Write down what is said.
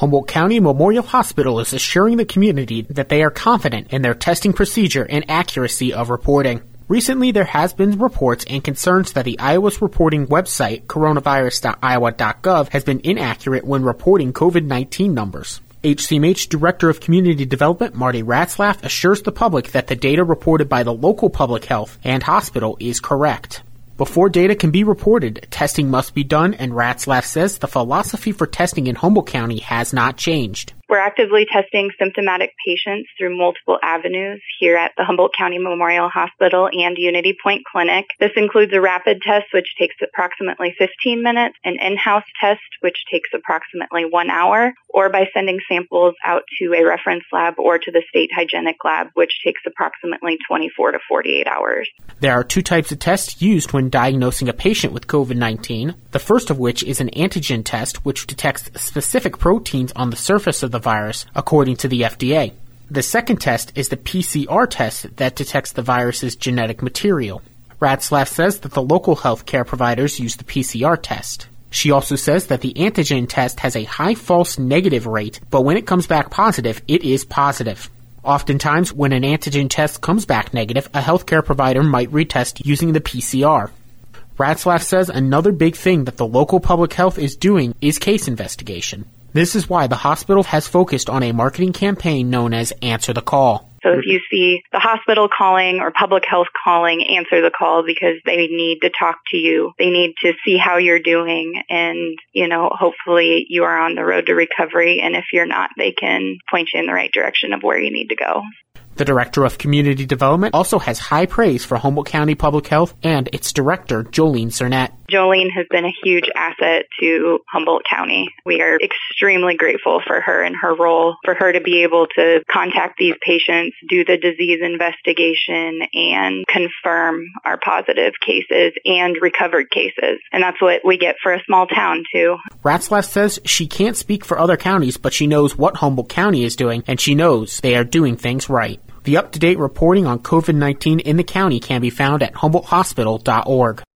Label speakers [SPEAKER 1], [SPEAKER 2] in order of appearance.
[SPEAKER 1] Humboldt County Memorial Hospital is assuring the community that they are confident in their testing procedure and accuracy of reporting. Recently, there has been reports and concerns that the Iowa's reporting website, coronavirus.iowa.gov, has been inaccurate when reporting COVID-19 numbers. HCMH Director of Community Development Marty Ratzlaff assures the public that the data reported by the local public health and hospital is correct. Before data can be reported, testing must be done, and Ratzlaff says the philosophy for testing in Humboldt County has not changed.
[SPEAKER 2] We're actively testing symptomatic patients through multiple avenues here at the Humboldt County Memorial Hospital and Unity Point Clinic. This includes a rapid test, which takes approximately 15 minutes, an in-house test, which takes approximately 1 hour, or by sending samples out to a reference lab or to the state hygienic lab, which takes approximately 24 to 48 hours.
[SPEAKER 1] There are two types of tests used when diagnosing a patient with COVID-19, the first of which is an antigen test, which detects specific proteins on the surface of the virus, according to the FDA. The second test is the PCR test that detects the virus's genetic material. Ratzlaff says that the local healthcare providers use the PCR test. She also says that the antigen test has a high false negative rate, but when it comes back positive, it is positive. Oftentimes, when an antigen test comes back negative, a healthcare provider might retest using the PCR. Ratzlaff says another big thing that the local public health is doing is case investigation. This is why the hospital has focused on a marketing campaign known as Answer the Call.
[SPEAKER 2] So if you see the hospital calling or public health calling, answer the call because they need to talk to you. They need to see how you're doing and, hopefully you are on the road to recovery. And if you're not, they can point you in the right direction of where you need to go.
[SPEAKER 1] The Director of Community Development also has high praise for Humboldt County Public Health and its Director, Jolene Cernett.
[SPEAKER 2] Jolene has been a huge asset to Humboldt County. We are extremely grateful for her and her role, for her to be able to contact these patients, do the disease investigation, and confirm our positive cases and recovered cases. And that's what we get for a small town, too.
[SPEAKER 1] Ratzlaff says she can't speak for other counties, but she knows what Humboldt County is doing, and she knows they are doing things right. The up-to-date reporting on COVID-19 in the county can be found at humboldthospital.org.